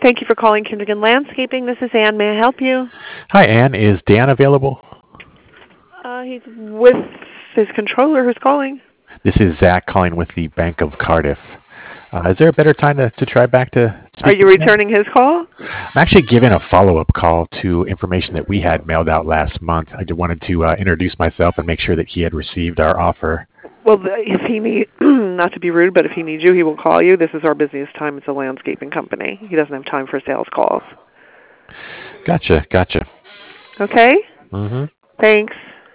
Thank you for calling Kindergan Landscaping. This is Ann. May I help you? Hi, Ann. Is Dan available? He's with his controller. Who's calling? This is Zach calling with the Bank of Cardiff. Is there a better time to try back to Are speak you with Dan? returning his call? I'm actually giving a follow-up call to information that we had mailed out last month. I just wanted to introduce myself and make sure that he had received our offer. Well, if he need, not to be rude, but if he needs you, he will call you. This is our busiest time. It's a landscaping company. He doesn't have time for sales calls. Gotcha. Okay? Mm-hmm. Thanks.